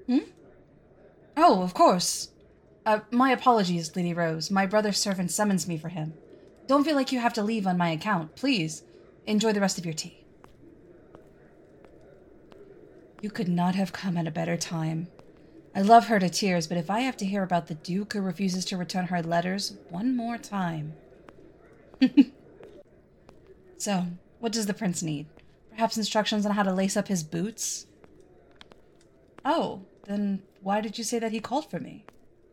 Hmm? Oh, of course. My apologies, Lady Rose. My brother's servant summons me for him. Don't feel like you have to leave on my account. Please, enjoy the rest of your tea. You could not have come at a better time. I love her to tears, but if I have to hear about the Duke who refuses to return her letters one more time. So, what does the prince need? Perhaps instructions on how to lace up his boots? Oh, then why did you say that he called for me?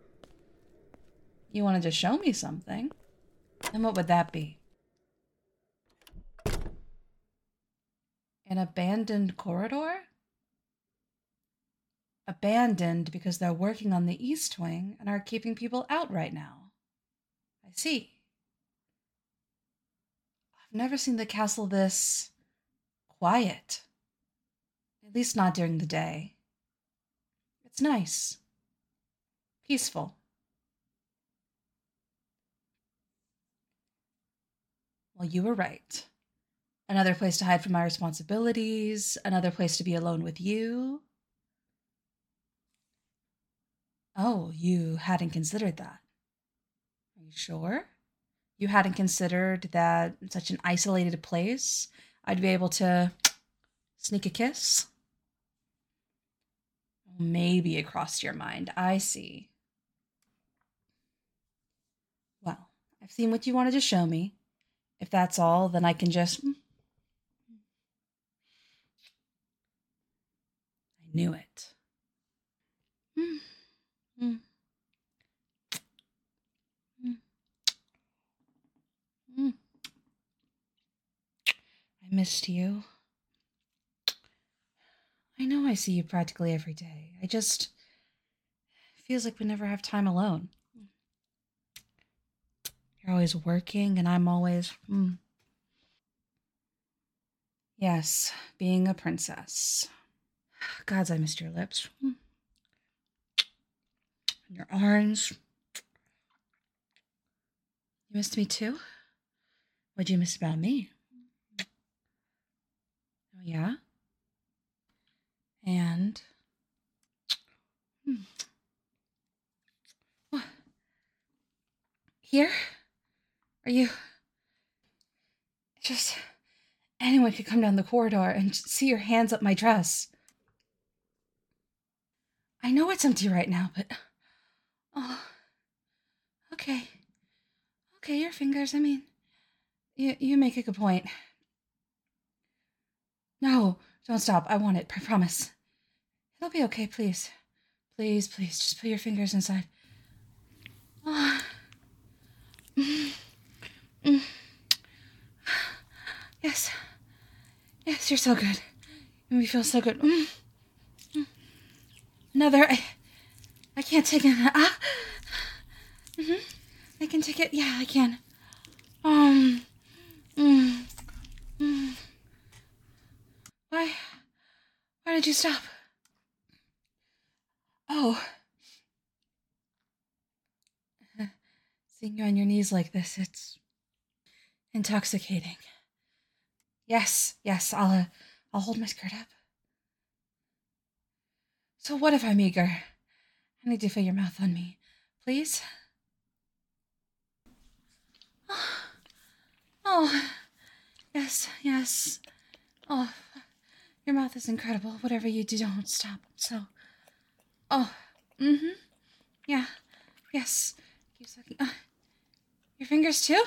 You wanted to show me something. And what would that be? An abandoned corridor? Abandoned because they're working on the East Wing and are keeping people out right now. I see. I've never seen the castle this quiet. At least not during the day. It's nice. Peaceful. Well, you were right. Another place to hide from my responsibilities, another place to be alone with you. Oh, you hadn't considered that. Are you sure? You hadn't considered that in such an isolated place, I'd be able to sneak a kiss? Maybe it crossed your mind. I see. Well, I've seen what you wanted to show me. If that's all, then I can just. I knew it. Mm, mm, mm, mm. I missed you. I know I see you practically every day. It feels like we never have time alone. You're always working, and I'm always. Yes, being a princess. Gods, I missed your lips. And your arms. You missed me too? What'd you miss about me? Oh, yeah? And. Hmm. What? Here? Are you. Just. Anyone could come down the corridor and see your hands up my dress. I know it's empty right now, but. Oh. Okay. Okay, your fingers, I mean. You make a good point. No, don't stop. I want it. I promise. It'll be okay, please. Please, please, just put your fingers inside. Oh. Mm, mm. Yes. Yes, you're so good. And we feel so good. Another. I can't take it. I can take it. Yeah, I can. Um. Mm, mm. Why? Why did you stop? Oh. Seeing you on your knees like this, it's intoxicating. Yes, yes, I'll hold my skirt up. So what if I'm eager? I need to feel your mouth on me. Please? Oh, yes, yes. Oh, your mouth is incredible. Whatever you do, don't stop. So, oh, yeah, yes. Keep sucking. Your fingers too?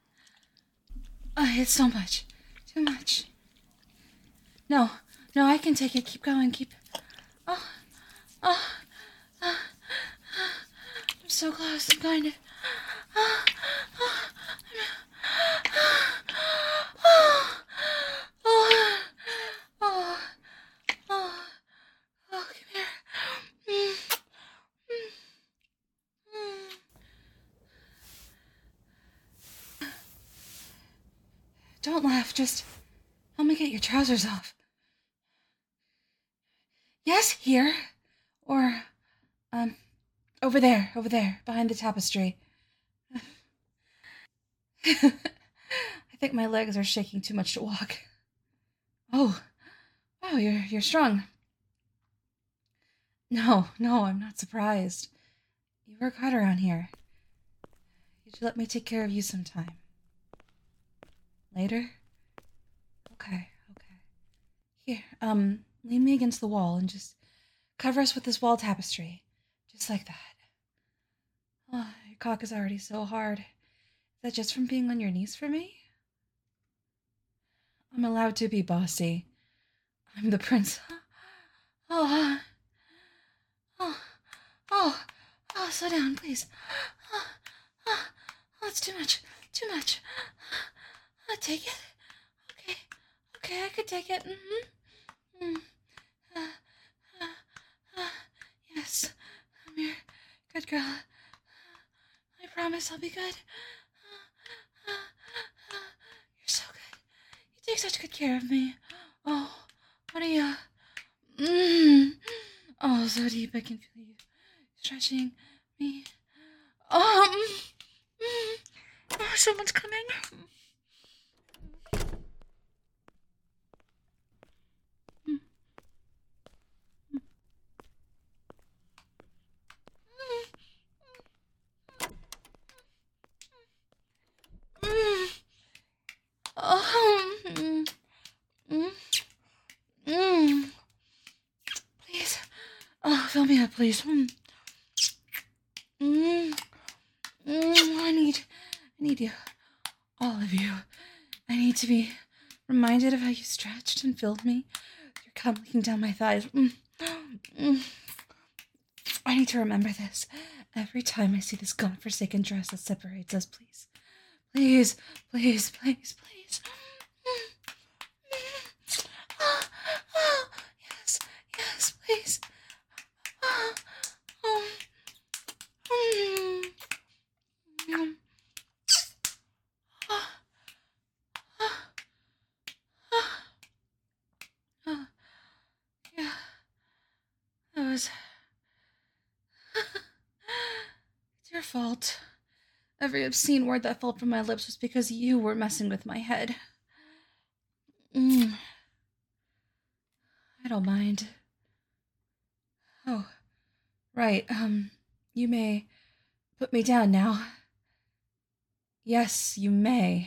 It's so much. Too much. No, no, I can take it. Keep going. Keep. Oh, oh, oh. I'm so close. I'm going to. Oh, oh, oh, oh, oh, oh, oh, come here. Don't laugh. Just help me get your trousers off. Yes, here. Or, um, over there, behind the tapestry. I think my legs are shaking too much to walk. Oh, wow, you're strong. No, no, I'm not surprised. You work hard around here. You should let me take care of you sometime. Later? Okay, okay. Here, lean me against the wall and just cover us with this wall tapestry. Just like that. Oh, your cock is already so hard. Is that just from being on your knees for me? I'm allowed to be bossy. I'm the prince. Oh, oh, oh, oh, slow down, please. Oh, oh, oh, it's too much. Too much. I'll take it. Okay. Okay, I could take it. Mm-hmm. Mm. Uh, uh, uh, yes. I'm your good girl. I promise I'll be good. You're so good. You take such good care of me. Oh, what are you? Oh, so deep I can feel you stretching me. Mm, oh, someone's coming. Oh, mm, mm. Please. Oh, fill me up, please. I need you. All of you. I need to be reminded of how you stretched and filled me. Your cum leaking down my thighs. I need to remember this every time I see this godforsaken dress that separates us, please. Please, please, please, please. Yes, yes, please. Yeah, that was. It's your fault. Every obscene word that fell from my lips was because you were messing with my head. I don't mind. Oh, right, you may put me down now. Yes, you may.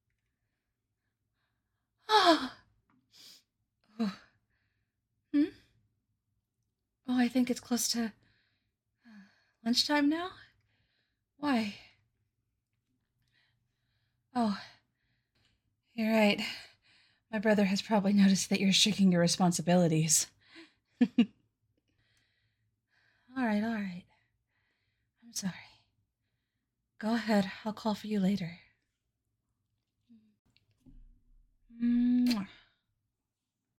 Oh. Oh. Hmm? Oh, I think it's close to lunchtime now? Why? Oh, you're right. My brother has probably noticed that you're shirking your responsibilities. All right, all right. I'm sorry. Go ahead, I'll call for you later.